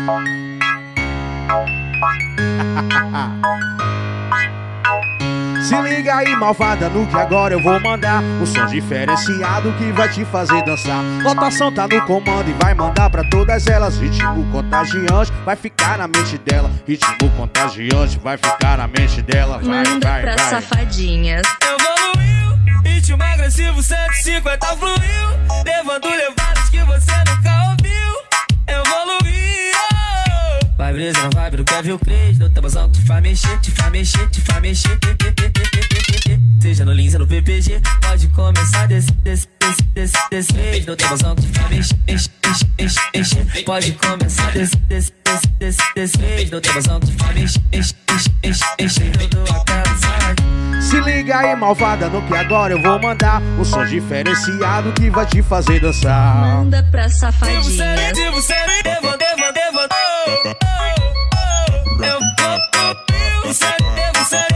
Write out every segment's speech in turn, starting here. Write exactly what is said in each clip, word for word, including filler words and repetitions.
Se liga aí, malvada, no que agora eu vou mandar um som diferenciado que vai te fazer dançar. Lotação tá no comando e vai mandar pra todas elas. Ritmo contagiante vai ficar na mente dela. Ritmo contagiante vai ficar na mente dela. Vai, Manda vai, pra vai. safadinhas. Evoluiu, ritmo agressivo cento e cinquenta fluiu, levando levadas que você nunca ouviu. Evoluiu. Vai brisa na vibe do Kevin Cres, no tabuzão que te faz mexer, te faz mexer, te faz mexer. Seja no Lins ou no P P G, pode começar desse, desse, desse, desse, desse vez. No tabuzão que te faz mexer, enche, enche, enche, enche. Pode começar desse, desse, desse, desse, desse vez. No tabuzão que te faz mexer, enche, enche, enche, enche. Tudo a casa. Se liga aí, malvada, no que agora eu vou mandar um som diferenciado que vai te fazer dançar. Manda pra safadinhas. Devo ser, devo, devo, devo. Eu vou, você devo ser,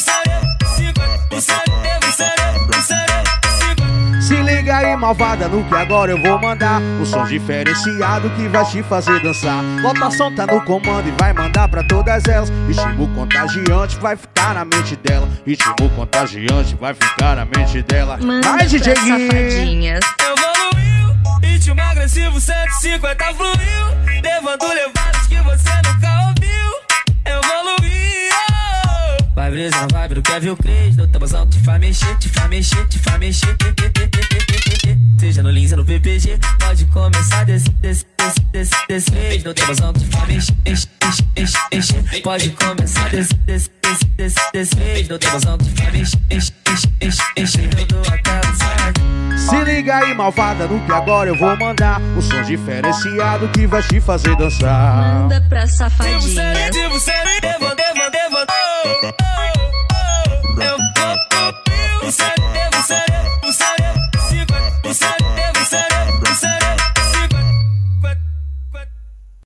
Se liga aí, malvada, no que agora eu vou mandar um som diferenciado que vai te fazer dançar. Lotação tá no comando e vai mandar pra todas elas. Ritmo contagiante vai ficar na mente dela. Ritmo contagiante vai ficar na mente dela. Manda Vai, D J pra safadinhas. Evoluiu, ritmo agressivo cento e cinquenta fluiu, levando levadas que você nunca ouviu. Evoluiu. Vai brisa na vibe do Kevin Cres, no tabuzão que te faz mexer, te faz mexer, te faz mexer. Seja no Lins ou no P P G, pode começar desse, desse, desse, desse, desse vez. No tabuzão que te faz mexer, enche, enche, enche, enche. Pode começar desse, desse, desse, desse, desse vez. No tabuzão que te faz mexer, enche, enche, enche, enche. Tudo a casa. Se liga aí, malvada, no que agora eu vou mandar um som diferenciado que vai te fazer dançar. Manda pra safadinhas. Devo ser, devo ser,